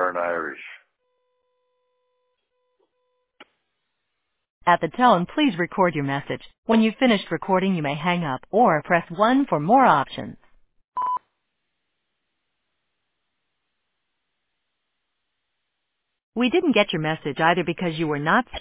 learn Irish. At the tone, please record your message. When you've finished recording, you may hang up or press 1 for more options. We didn't get your message either because you were not